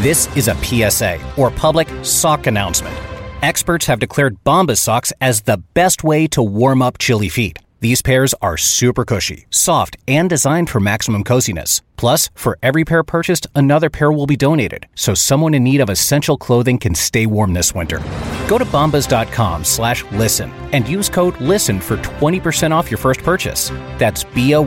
This is a PSA, or public sock announcement. Experts have declared Bombas socks as the best way to warm up chilly feet. These pairs are super cushy, soft, and designed for maximum coziness. Plus, for every pair purchased, another pair will be donated, so someone in need of essential clothing can stay warm this winter. Go to bombas.com/listen and use code LISTEN for 20% off your first purchase. That's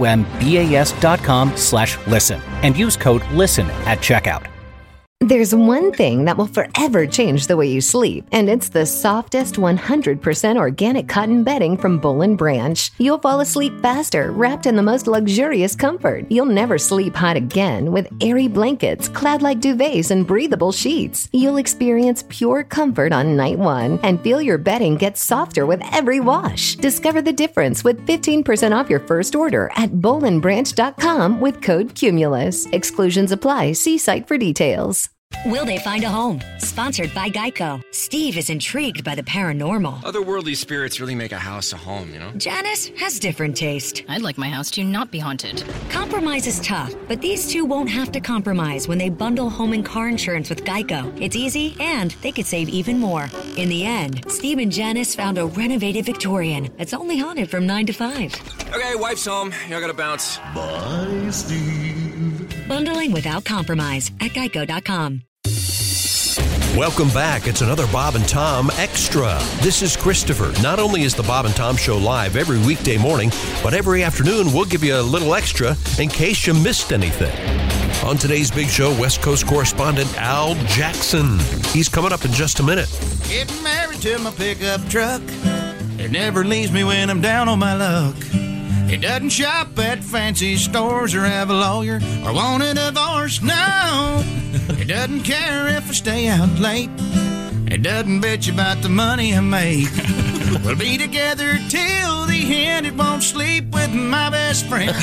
BOMBAS.com/listen and use code LISTEN at checkout. There's one thing that will forever change the way you sleep, and it's the softest 100% organic cotton bedding from Boll & Branch. You'll fall asleep faster, wrapped in the most luxurious comfort. You'll never sleep hot again with airy blankets, cloud-like duvets, and breathable sheets. You'll experience pure comfort on night one and feel your bedding get softer with every wash. Discover the difference with 15% off your first order at bollandbranch.com with code Cumulus. Exclusions apply. See site for details. Will they find a home? Sponsored by Geico. Steve is intrigued by the paranormal. Otherworldly spirits really make a house a home, you know? Janice has different taste. I'd like my house to not be haunted. Compromise is tough, but these two won't have to compromise when they bundle home and car insurance with Geico. It's easy, and they could save even more. In the end, Steve and Janice found a renovated Victorian that's only haunted from 9 to 5. Okay, wife's home. Y'all gotta bounce. Bye, Steve. Bundling without compromise at Geico.com. Welcome back. It's another Bob and Tom Extra. This is Christopher. Not only is the Bob and Tom Show live every weekday morning, but every afternoon we'll give you a little extra in case you missed anything. On today's big show, West Coast correspondent Al Jackson. He's coming up in just a minute. Getting married to my pickup truck. It never leaves me when I'm down on my luck. It doesn't shop at fancy stores or have a lawyer or want a divorce, no. It doesn't care if I stay out late. It doesn't bitch about the money I make. We'll be together till the end. It won't sleep with my best friend.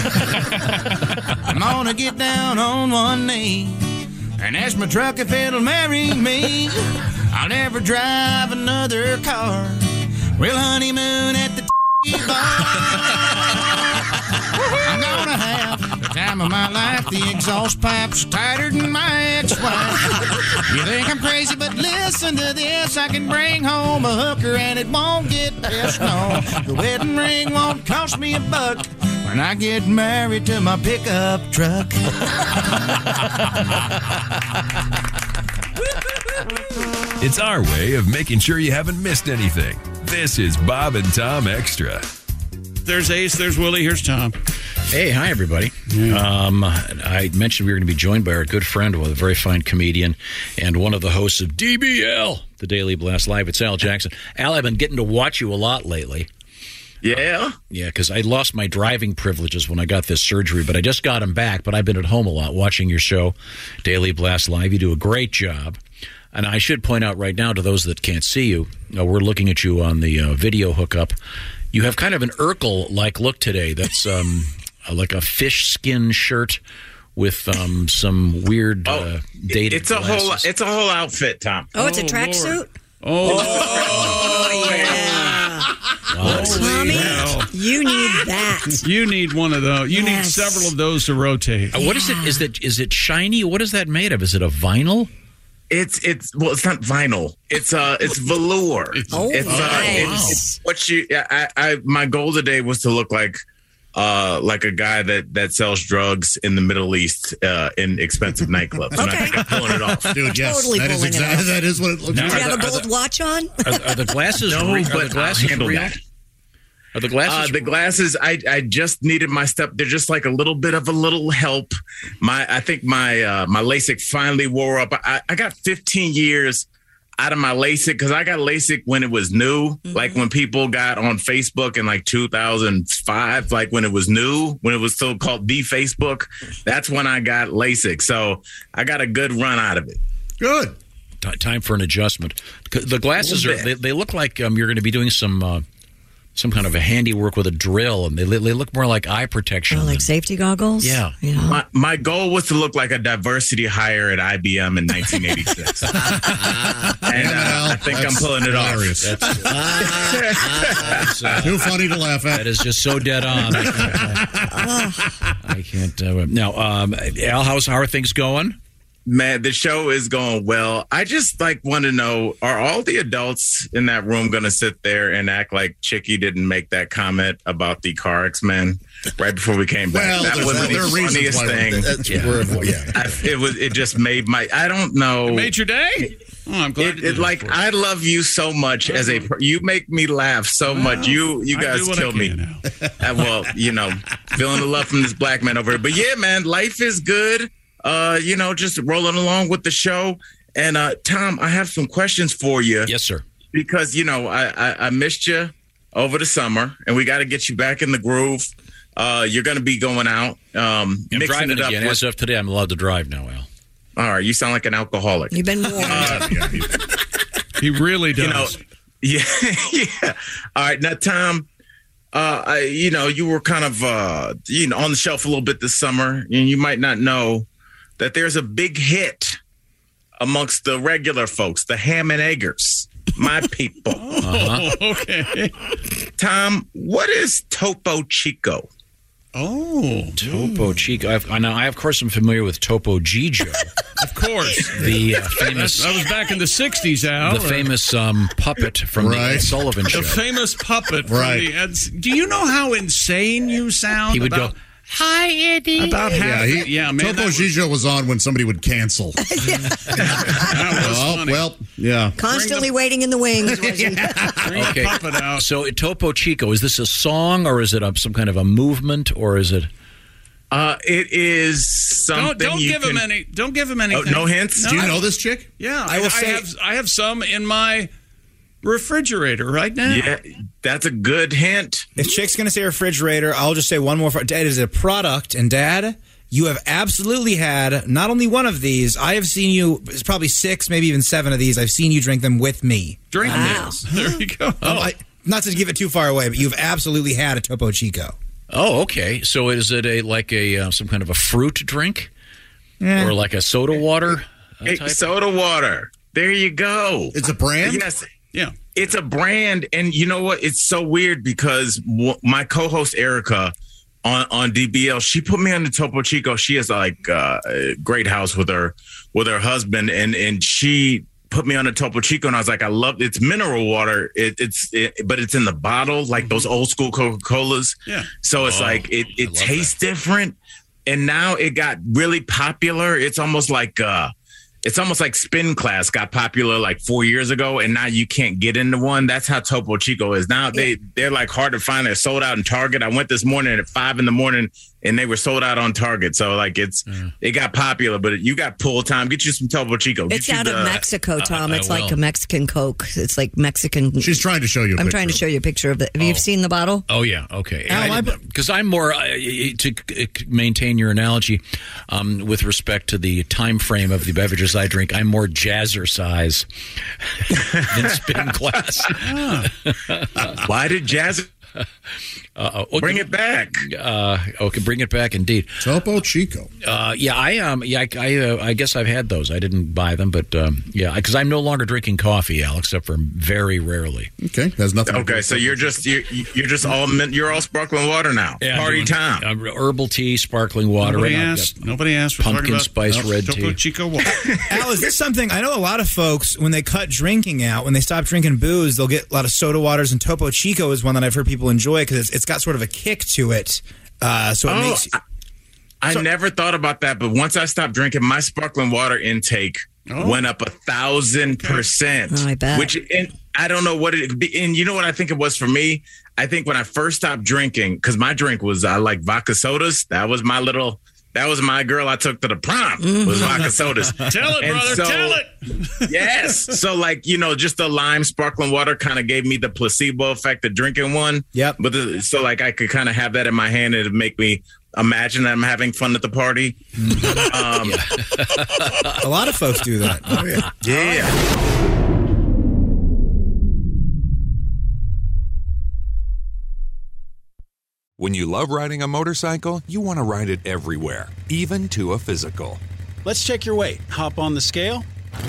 I'm gonna get down on one knee and ask my truck if it'll marry me. I'll never drive another car. We'll honeymoon at the I'm gonna have the time of my life. The exhaust pipe's tighter than my ex-wife. You think I'm crazy, but listen to this. I can bring home a hooker and it won't get pissed. No, the wedding ring won't cost me $1 when I get married to my pickup truck. It's our way of making sure you haven't missed anything. This is Bob and Tom Extra. There's Ace, there's Willie, here's Tom. Hey, hi, everybody. I mentioned we were going to be joined by our good friend, a very fine comedian, and one of the hosts of DBL, the Daily Blast Live. It's Al Jackson. Al, I've been getting to watch you a lot lately. Yeah? Yeah, because I lost my driving privileges when I got this surgery, but I just got them back. But I've been at home a lot watching your show, Daily Blast Live. You do a great job. And I should point out right now to those that can't see you, we're looking at you on the video hookup. You have kind of an Urkel-like look today. That's like a fish skin shirt with some weird dated it's a glasses. It's a whole outfit, Tom. Oh, it's a tracksuit? Oh, yeah. Wow. Tommy, Wow. you need that. You need one of those. You need several of those to rotate. What is it? Is it shiny? What is that made of? Is it a vinyl? It's not vinyl. It's velour. It's what you. My goal today was to look like a guy that sells drugs in the Middle East in expensive nightclubs. And I think I'm pulling it off, dude. Yes, totally that is exactly that is what it looks like. Do you have a gold watch on? Are the glasses? No, real? but Are the glasses handle real? that. Are the glasses? The glasses. I just needed my step. They're just like a little bit of a little help. I think my LASIK finally wore up. I got 15 years out of my LASIK because I got LASIK when it was new. Mm-hmm. Like when people got on Facebook in like 2005, like when it was new, when it was still called the Facebook. That's when I got LASIK. So I got a good run out of it. Good. Time for an adjustment. The glasses they look like you're going to be doing some kind of a handiwork with a drill, and they look more like eye protection. Oh, like safety goggles? Yeah. My goal was to look like a diversity hire at IBM in 1986. And I think I'm pulling it off. That's too funny to laugh at. That is just so dead on. I can't. Now, Al, how are things going? Man, the show is going well. I just want to know, are all the adults in that room going to sit there and act like Chicky didn't make that comment about the car X-Men right before we came back? Well, that was the funniest thing. It just made my, I don't know. It made your day? Oh, I'm glad. I love you so much you make me laugh so much. You guys kill me. Well, feeling the love from this black man over here. But yeah, man, life is good. Just rolling along with the show. And Tom, I have some questions for you. Yes, sir. Because, I missed you over the summer, and we got to get you back in the groove. You're going to be going out. I'm driving it up again. As of today, I'm allowed to drive now, Al. All right, you sound like an alcoholic. You've been warned. He really does. Yeah. All right, now, Tom, you were kind of, on the shelf a little bit this summer, and you might not know that there's a big hit amongst the regular folks, the ham and eggers, my people. Okay. Tom, what is Topo Chico? Oh, Topo Chico. I of course, am familiar with Topo Gigio. Of course. The famous... That was back in the 60s, Al. The famous puppet from the Ed Sullivan Show. The famous puppet from the Ed... Do you know how insane you sound? He would go... Hi, Eddie. About half. Man. Topo Gigio was on when somebody would cancel. Yeah. Constantly waiting in the wings. Okay. So, Topo Chico, is this a song or is it some kind of a movement or is it? It is something. Don't give him anything. Oh, no hints. No, do you know this chick? Yeah, I have some in my refrigerator right now. Yeah, that's a good hint. If Chick's going to say refrigerator, I'll just say one more. Dad is a product, and Dad, you have absolutely had not only one of these. I have seen you. It's probably 6, maybe even 7 of these. I've seen you drink them with me. Drink this. There you go. Not to give it too far away, but you've absolutely had a Topo Chico. Oh, okay. So is it some kind of a fruit drink, or like a soda water? Soda water. There you go. It's a brand. Yes. Yeah. It's a brand, and you know what? It's so weird because my co-host Erica on DBL, she put me on the Topo Chico. She has a great house with her husband, and she put me on the Topo Chico, and I was like, I love it's mineral water. But it's in the bottle, like those old school Coca-Colas. Yeah. So it's it tastes different, and now it got really popular. It's almost like Spin Class got popular like 4 years ago, and now you can't get into one. That's how Topo Chico is now. They're like hard to find. They're sold out in Target. I went this morning at 5 a.m. and they were sold out on Target. So it got popular, but you got pull time. Get you some Topo Chico. It's out of Mexico, Tom. It's like a Mexican Coke. It's like Mexican. She's trying to show you. I'm trying to show you a picture of it. Have you seen the bottle? Oh yeah. Okay. Because I'm more to maintain your analogy with respect to the time frame of the beverages I drink. I'm more Jazzercise than Spin Class. Why did Jazz? Bring it back. Okay, bring it back indeed. Topo Chico. I guess I've had those. I didn't buy them, but because I'm no longer drinking coffee, Al, except for very rarely. Okay, has nothing. Okay, so you're all sparkling water now. Yeah, party time. Herbal tea, sparkling water. Nobody asked. Pumpkin spice red tea. Topo Chico water. Al, is this something? I know a lot of folks when they cut drinking out, when they stop drinking booze, they'll get a lot of soda waters, and Topo Chico is one that I've heard people enjoy because it's got sort of a kick to it. So it makes. I never thought about that, but once I stopped drinking, my sparkling water intake went up 1,000%. Oh, I bet. And I don't know what it. And you know what I think it was for me? I think when I first stopped drinking, because my drink was I like vodka sodas. That was my girl I took to the prom was vodka sodas. Tell it, brother. Tell it. Yes. So just the lime sparkling water kind of gave me the placebo effect of drinking one. Yep. But I could kind of have that in my hand and it'd make me imagine that I'm having fun at the party. A lot of folks do that. Oh, yeah. Yeah. When you love riding a motorcycle, you want to ride it everywhere, even to a physical. Let's check your weight. Hop on the scale.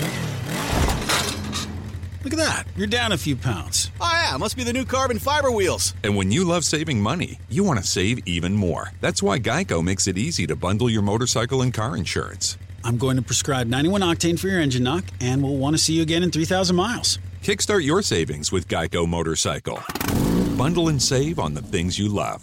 Look at that. You're down a few pounds. Oh, yeah. Must be the new carbon fiber wheels. And when you love saving money, you want to save even more. That's why Geico makes it easy to bundle your motorcycle and car insurance. I'm going to prescribe 91 octane for your engine knock, and we'll want to see you again in 3,000 miles. Kickstart your savings with Geico Motorcycle. Bundle and save on the things you love.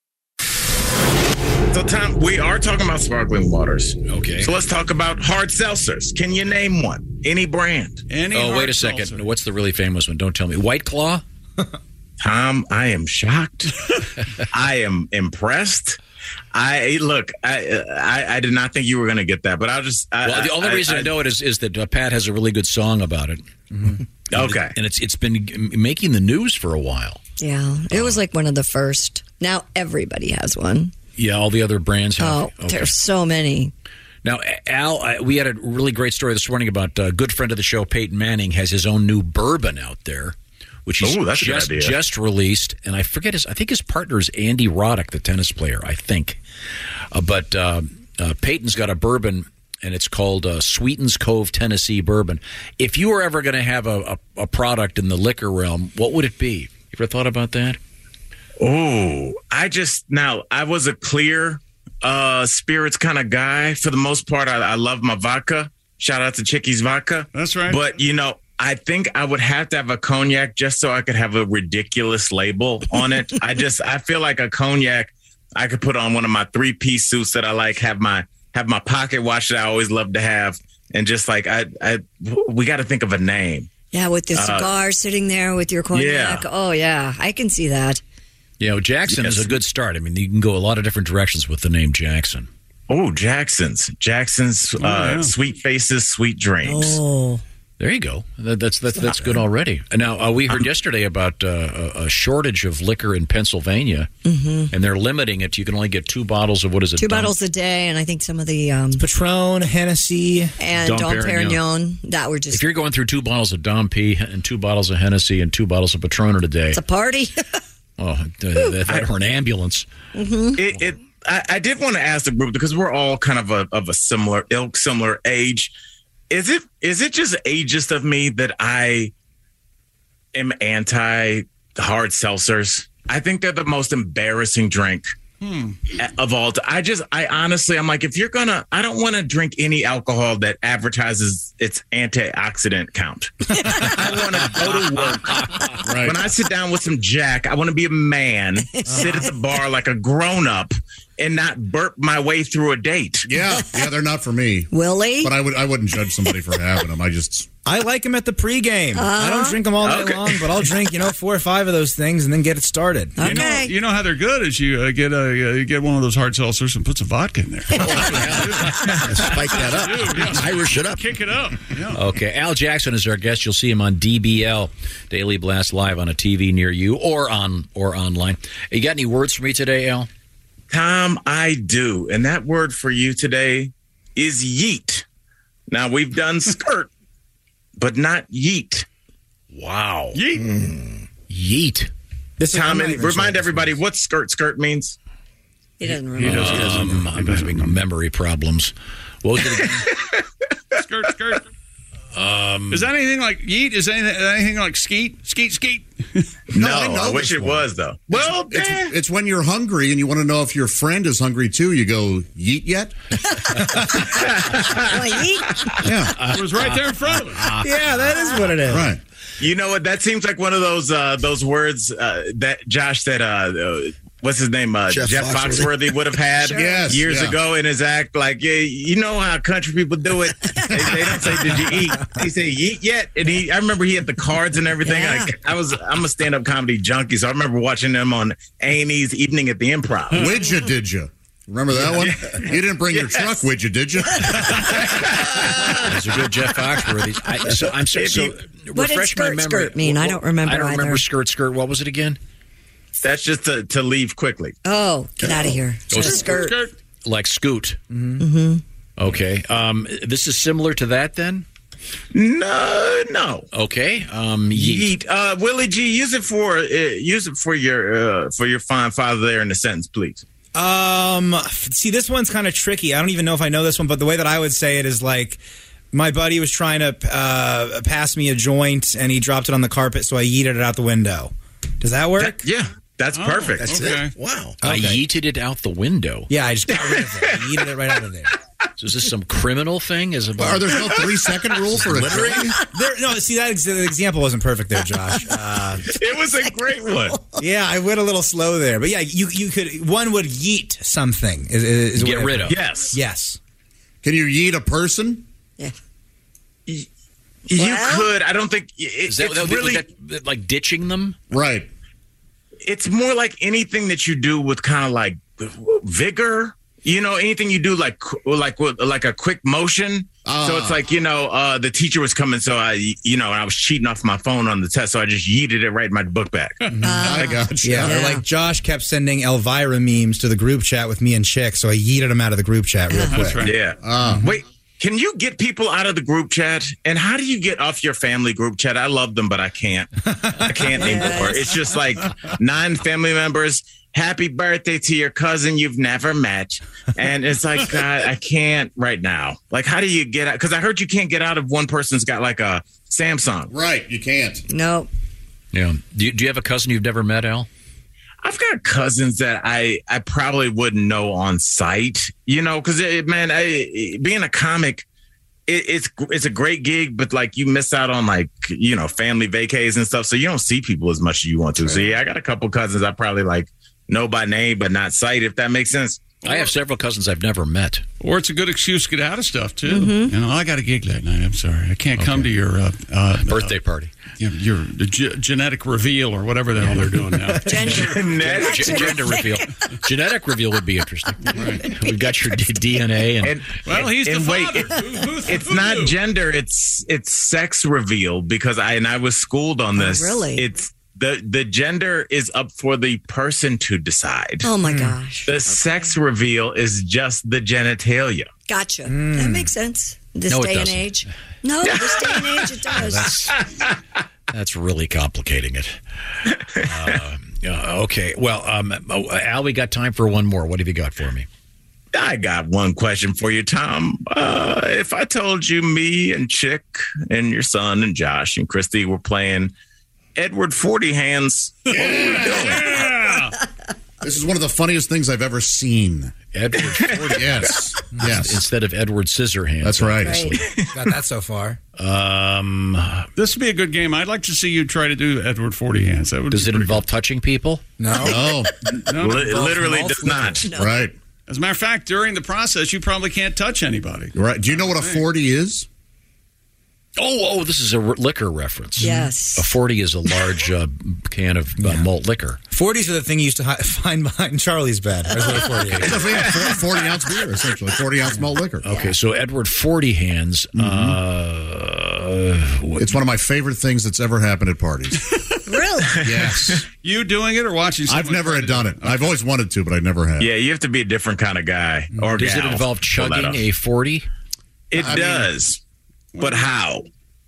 So, Tom, we are talking about sparkling waters. Okay. So let's talk about hard seltzers. Can you name one? Any brand? Wait a second. seltzer. What's the really famous one? Don't tell me. White Claw? Tom, I am shocked. I am impressed. I did not think you were going to get that, but The only reason I know it is that Pat has a really good song about it. Mm-hmm. Okay. And it's been making the news for a while. Yeah, it was like one of the first. Now everybody has one. Yeah, all the other brands have. Oh, there's so many. Now, Al, we had a really great story this morning about a good friend of the show, Peyton Manning, has his own new bourbon out there, which he's just released. And I forget I think his partner is Andy Roddick, the tennis player, I think. But Peyton's got a bourbon, and it's called Sweetens Cove Tennessee Bourbon. If you were ever going to have a product in the liquor realm, what would it be? You ever thought about that? Oh, I was a clear spirits kind of guy. For the most part, I love my vodka. Shout out to Chickies Vodka. That's right. But, I think I would have to have a cognac just so I could have a ridiculous label on it. I feel like a cognac I could put on one of my 3-piece suits that I like, have my pocket watch that I always love to have. And just like, we got to think of a name. Yeah, with the cigar sitting there with your cognac. Yeah. Oh, yeah, I can see that. Jackson is a good start. I mean, you can go a lot of different directions with the name Jackson. Oh, Jackson's Sweet Faces, Sweet Dreams. Oh, there you go. That's good already. And now we heard yesterday about a shortage of liquor in Pennsylvania, and they're limiting it. You can only get 2 bottles of what is it? 2 bottles a day, and I think some of the Patron, Hennessy, and Dom Perignon that were just. If you're going through 2 bottles of Dom P and 2 bottles of Hennessy and 2 bottles of Patron a day, it's a party. Oh, or an ambulance. Mm-hmm. I did want to ask the group, because we're all kind of a similar ilk, similar age. Is it just ageist of me that I am anti hard seltzers? I think they're the most embarrassing drink of all time. I honestly, I'm like, I don't want to drink any alcohol that advertises its antioxidant count. I want to go to work. Right. When I sit down with some Jack, I want to be a man, sit at the bar like a grown up, and not burp my way through a date. Yeah, they're not for me. Willie? But I wouldn't judge somebody for having them. I like them at the pregame. I don't drink them all day long, but I'll drink 4 or 5 of those things and then get it started. Okay. You know how they're good is you get one of those hard seltzers and put some vodka in there. Spike that up. Yeah. Irish it up. Kick it up. Yeah. Okay, Al Jackson is our guest. You'll see him on DBL, Daily Blast Live, on a TV near you or online. You got any words for me today, Al? Tom, I do. And that word for you today is yeet. Now, we've done skirt, but not yeet. Wow. Yeet. Yeet. Tom, and remind everybody what skirt means. He doesn't remember. I'm having memory problems. What was it again? Skirt. Is that anything like yeet? Is anything like skeet? No, I wish it was, though. Well, it's when you're hungry and you want to know if your friend is hungry, too. You go, yeet yet? Yeet? Yeah. It was right there in front of us. Yeah, that is what it is. Right. You know what? That seems like one of those words that Josh said, what's his name? Jeff Foxworthy would have had years ago in his act. Like, yeah, you know how country people do it. They don't say, "Did you eat?" They say, "Yeet yet?" And I remember he had the cards and everything. Yeah. I'm a stand-up comedy junkie, so I remember watching them on A&E's Evening at the Improv. Would you? Did you? Remember that one? You didn't bring your truck, would you? Did you? That's a good Jeff Foxworthy. What did skirt mean? I don't remember. I don't remember skirt. What was it again? That's just to leave quickly. Oh, get out of here. Skirt. Like scoot. Mm-hmm. Okay. This is similar to that then? No. Okay. Yeet. Willie G, use it for your fine father there in the sentence, please. See, this one's kind of tricky. I don't even know if I know this one, but the way that I would say it is like, my buddy was trying to pass me a joint, and he dropped it on the carpet, so I yeeted it out the window. Does that work? That's perfect. That's okay. it. Wow. I yeeted it out the window. Yeah, I just got rid of it. I yeeted it right out of there. So is this some criminal thing? Are there no 3-second rule for littering? No, see, that example wasn't perfect there, Josh. It was a great one. Yeah, I went a little slow there. But yeah, you could, one would yeet something. Get rid of. Yes. Can you yeet a person? Yeah. You could. I don't think Is that really like ditching them? Right. It's more like anything that you do with kind of like vigor. You know, anything you do like a quick motion. So it's like, the teacher was coming, so I was cheating off my phone on the test, so I just yeeted it right in my book bag. I got you. Yeah, or like Josh kept sending Elvira memes to the group chat with me and Chick, so I yeeted them out of the group chat real quick. That's right. Yeah. Wait, can you get people out of the group chat? And how do you get off your family group chat? I love them, but I can't. I can't anymore. It's just like 9 family members. Happy birthday to your cousin you've never met. And it's like, God, I can't right now. Like, how do you get out? Because I heard you can't get out if one person's got like a Samsung. Right, you can't. No. Yeah. Do you have a cousin you've never met, Al? I've got cousins that I probably wouldn't know on sight, because, being a comic, it's a great gig, but like you miss out on like, family vacays and stuff. So you don't see people as much as you want to. Right. So yeah, I got a couple cousins I probably like know by name, but not sight, if that makes sense. I have several cousins I've never met. Or it's a good excuse to get out of stuff, too. Mm-hmm. I got a gig that night. I'm sorry. I can't come to your birthday party. Your genetic reveal or whatever the hell they're doing now. Gender reveal. Genetic reveal would be interesting. Right. We've got your DNA. Well, he's the father. It's not gender. It's sex reveal, because I was schooled on this. Oh, really? It's the gender is up for the person to decide. Oh, my gosh. The sex reveal is just the genitalia. Gotcha. That makes sense. This day and age. No, this day and age, it does. That's really complicating it. Okay. Well, Al, we got time for one more. What have you got for me? I got one question for you, Tom. If I told you me and Chick and your son and Josh and Christy were playing Edward 40 Hands, what were we doing? This is one of the funniest things I've ever seen. Edward 40. Yes. Instead of Edward Scissorhands. That's right. Got that so far. This would be a good game. I'd like to see you try to do Edward 40 Hands. Does it involve touching people? No. It literally does not. No. Right. As a matter of fact, during the process, you probably can't touch anybody. Right. Do you know what a 40 is? Oh, this is a liquor reference. Yes. A 40 is a large can of malt liquor. 40s are the thing you used to find behind Charlie's bed. That's what a 40 is. It's a 40-ounce beer, essentially. 40-ounce malt liquor. Okay, so Edward 40 Hands. It's one of my favorite things that's ever happened at parties. Really? Yes. You doing it or watching someone? I've never done it. I've always wanted to, but I never have. Yeah, you have to be a different kind of guy. Or does it involve chugging a 40? It does. But how?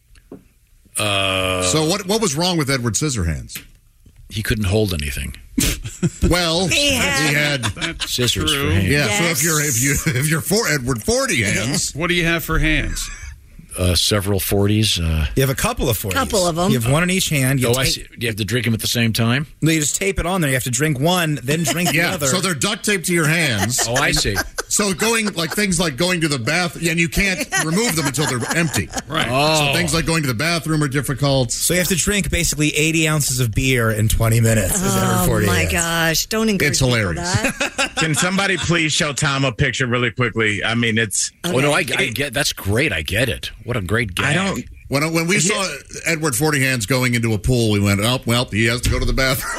So what was wrong with Edward Scissorhands? He couldn't hold anything. Well, he had scissors for hands. Yeah. Yes. So if you're for Edward 40 Hands, what do you have for hands? Several 40s. You have a couple of 40s. Couple of them. You have one in each hand. I see. You have to drink them at the same time? No, you just tape it on there. You have to drink one, then drink the other. So they're duct taped to your hands. Oh, I see. So things like going to the bathroom, and you can't remove them until they're empty. Right. So things like going to the bathroom are difficult. So you have to drink basically 80 ounces of beer in 20 minutes. Oh, my gosh. Don't encourage It's hilarious. that. Can somebody please show Tom a picture really quickly? I mean, it's... Okay. Oh, no, I get that's great. I get it. What a great gag. I don't... When we saw Edward 40 Hands going into a pool, we went, oh, well, he has to go to the bathroom.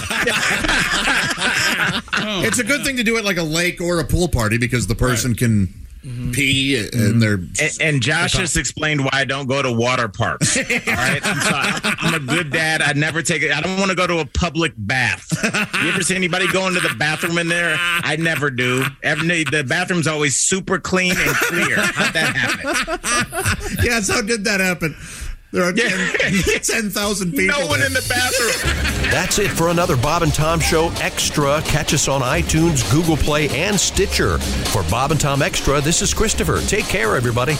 It's a good thing to do at like a lake or a pool party because the person can pee and they're... And Josh just explained why I don't go to water parks. All right? I'm a good dad. I never take it. I don't want to go to a public bath. You ever see anybody going to the bathroom in there? I never do. The bathroom's always super clean and clear. How'd that happen? Yes, how did that happen? There are 10,000 people. No one in the bathroom. That's it for another Bob and Tom Show Extra. Catch us on iTunes, Google Play, and Stitcher. For Bob and Tom Extra, this is Christopher. Take care, everybody.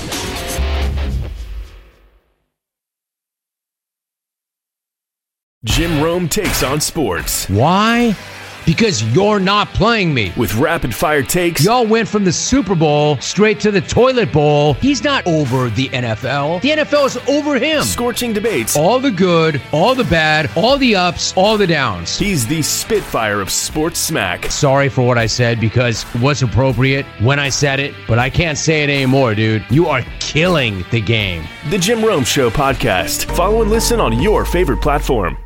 Jim Rome takes on sports. Why? because you're not playing me. With rapid-fire takes. Y'all went from the Super Bowl straight to the toilet bowl. He's not over the NFL. The NFL is over him. Scorching debates. All the good, all the bad, all the ups, all the downs. He's the Spitfire of sports smack. Sorry for what I said because it was appropriate when I said it, but I can't say it anymore, dude. You are killing the game. The Jim Rome Show podcast. Follow and listen on your favorite platform.